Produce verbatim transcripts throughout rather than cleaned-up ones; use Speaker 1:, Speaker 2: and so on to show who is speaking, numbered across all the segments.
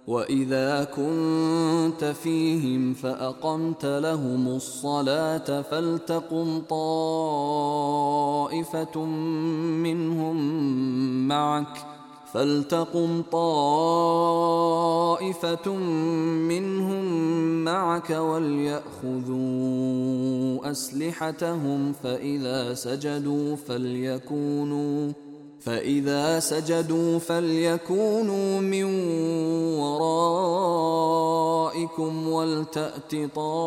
Speaker 1: وإذا كنت فيهم فأقمت لهم الصلاة فلتقم طائفة منهم معك فلتقم طائفة منهم معك وليأخذوا أسلحتهم فإذا سجدوا فليكونوا فإذا سجدوا فليكونوا من ورائكم ولتأت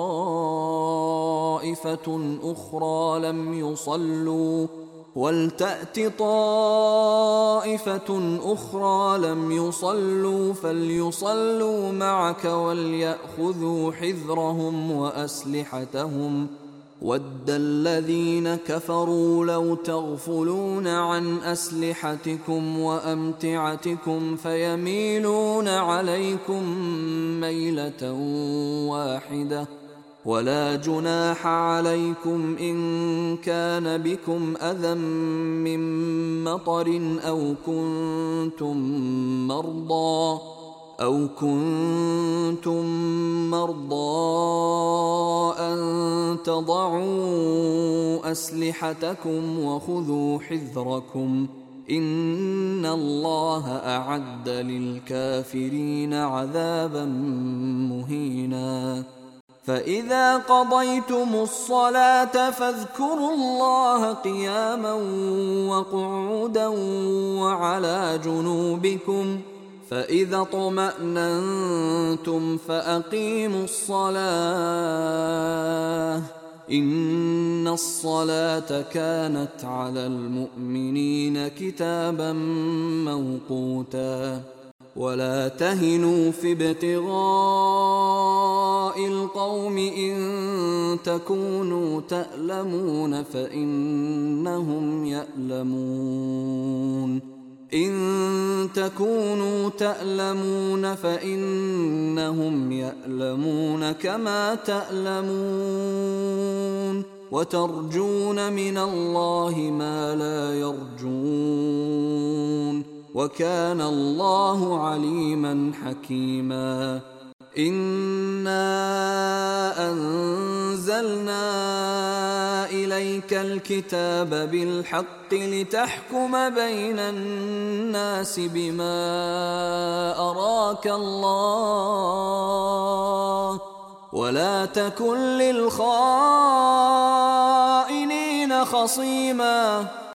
Speaker 1: طائفة أخرى لم يصلوا ولتأت طائفة أخرى لم يصلوا فليصلوا معك وليأخذوا حذرهم وأسلحتهم ود الذين كفروا لو تغفلون عن أسلحتكم وأمتعتكم فيميلون عليكم ميلة واحدة ولا جناح عليكم إن كان بكم أذى من مطر أو كنتم مرضى أو كنتم مرضى أن تضعوا أسلحتكم وخذوا حذركم إن الله أعد للكافرين عذابا مهينا فإذا قضيتم الصلاة فاذكروا الله قياما وقعودا وعلى جنوبكم فإذا اطمأننتم فأقيموا الصلاة إن الصلاة كانت على المؤمنين كتابا موقوتا ولا تهنوا في ابتغاء القوم إن تكونوا تألمون فإنهم يألمون إن تكونوا تألمون فإنهم يألمون كما تألمون وترجون من الله ما لا يرجون وكان الله عليما حكيما إنا أنزلنا إليك الكتاب بالحق لتحكم بين الناس بما أراك الله ولا تكن للخائنين خصيما